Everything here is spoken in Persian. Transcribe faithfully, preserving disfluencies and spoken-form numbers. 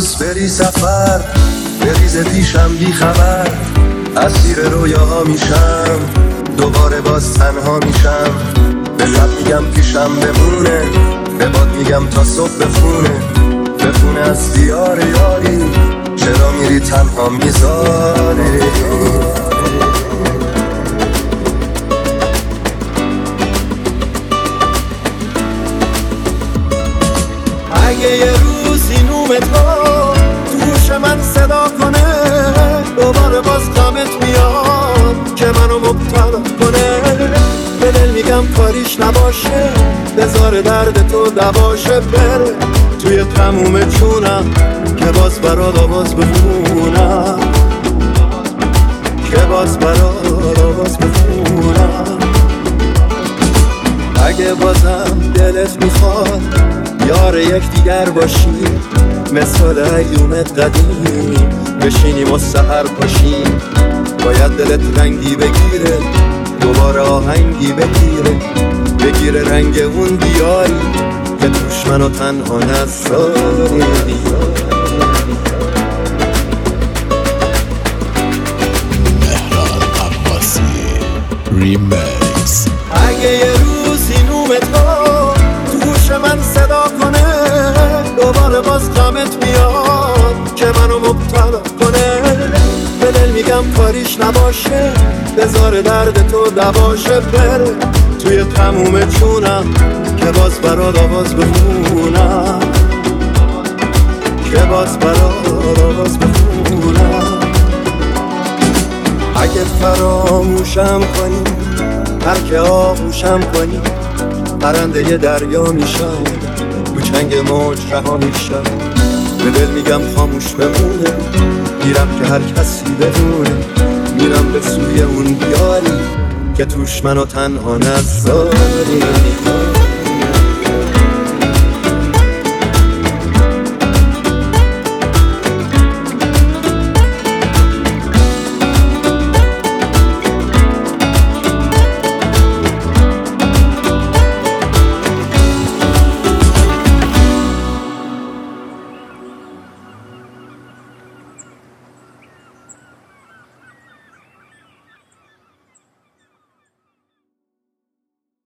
روز بری سفر، بریز پیشم بی خبر، اسیر رویاها میشم، دوباره باز تنها میشم. به لب میگم پیشم بمونه، به باد میگم تا صبح بخونه، بخونه از دیار یاری، چرا میری تنها میذاری. اگه یه روزی نومت ها تو گوش من صدا کنه، دوباره باز غمت میاد که منو مبتلا کنه. به دل میگم کاریش نباشه، بذار درد تو دواشه، بره توی تموم چونم که باز برات آواز بخونم، که باز برات آواز بخونم. اگه بازم دلت میخواد یار یک دیگر باشی، مثال ایوم قدیم بشینیم و سحر پاشیم. باید دلت رنگی بگیره، دوباره آهنگی بگیره، بگیره رنگ اون دیاری که توش منو تنها نذاری. مهران عباسی ریمیکس. اگه یه روزی نومت ها تو گوش من صدا کنه، دوباره باز غمت میاد که منو مبتلا کنه. به دل میگم کاریش نباشه، بذار درد تو دواشه، بره توی تموم چونم که باز برات آواز بخونم، که باز برات آواز بخونم. اگه فراموشم کنی، هر که آغوشم کنی، پرنده ی دریا میشم، تو چنگ موج رها میشم. به دل میگم خاموش بمونه، میرم که هر کسی بدونه، میرم به سوی اون دیاری که توش منو تنها نذاری.